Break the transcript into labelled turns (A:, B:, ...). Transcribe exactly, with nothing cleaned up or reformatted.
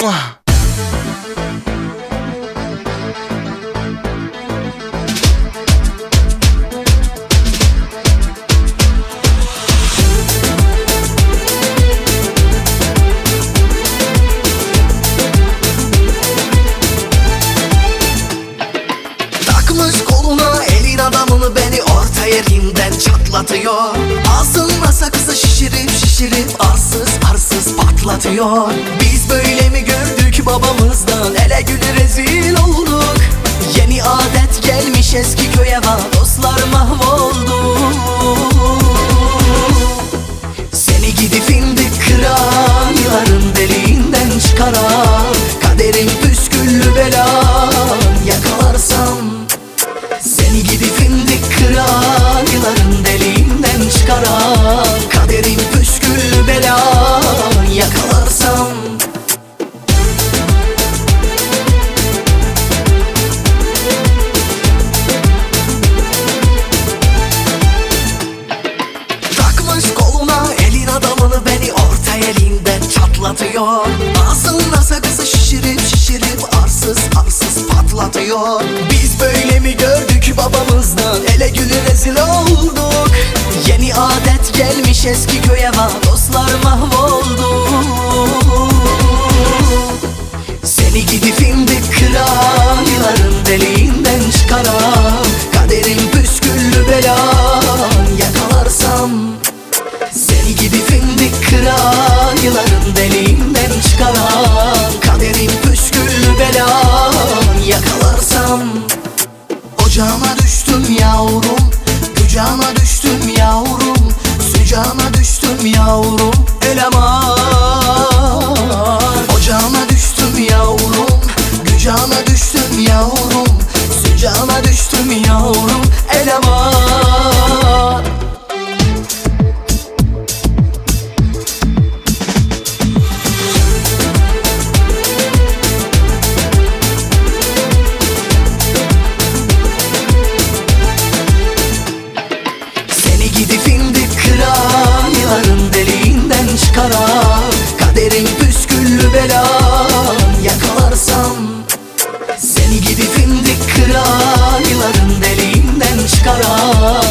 A: Koluna elin adamını beni orta yerinden çatlatıyor. Ağzına sakızı şişirip şişirip arsız arsız patlatıyor. Biz böyle mi gördük babamızdan, ele güne rezil olduk. Yeni adet gelmiş eski köye va, dostlar mahvoldu. Seni gidi findik kıran, yılanın deliğinden çıkaran, kaderin püsküllü belan yakalarsam. Seni gidi findik kıran, yılanın deliğinden çıkaran, kaderin püskül belan yakalarsam. Takmış koluna elin adamını beni orta elinden çatlatıyor. Ağzına sakızı şişirip şişirip arsız arsız patlatıyor. Biz böyle mi gördük babamızdan, ele gülü rezil olduk. Yeni adet gelmiş eski köye va, dostlar mahvoldu. Seni gidi findik kıran, yılanın deliğinden çıkaran, kaderin püsküllü belan yakalarsam. Seni gidi findik kıran, yılanın deliğinden çıkaran, kaderin püsküllü belan yakalarsam. Ocağına düştüm yavrum, kucağına düştüm yavrum, sıcağına düştüm yavrum, eleman. Ocağına düştüm yavrum, kucağına düştüm yavrum, sıcağına düştüm yavrum, eleman. Gidi findik kıran, yılanın deliğinden çıkaran, kaderin püsküllü belan yakalarsam. Seni gidi findik kıran, yılanın deliğinden çıkaran,